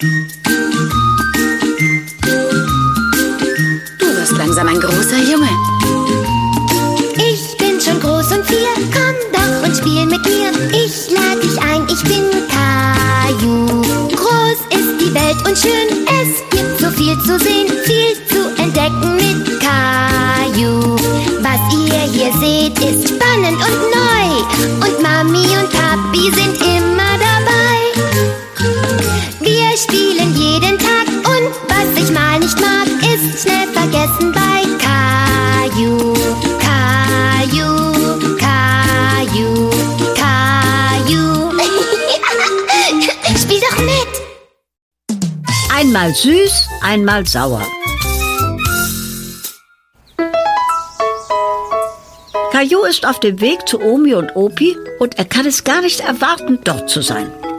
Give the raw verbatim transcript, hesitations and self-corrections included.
Du wirst langsam ein großer Junge. Ich bin schon groß und vier, komm doch und spiel mit mir. Ich lade dich ein, ich bin Caillou. Groß ist die Welt und schön, es gibt so viel zu sehen, viel zu entdecken mit Caillou. Was ihr hier seht, ist spannend und neu und Mami und Papi sind immer dabei. Wir spielen jeden Tag und was ich mal nicht mag, ist schnell vergessen bei Caillou. Caillou, Caillou, Caillou. Spiel doch mit! Einmal süß, einmal sauer. Caillou ist auf dem Weg zu Omi und Opi und er kann es gar nicht erwarten, dort zu sein.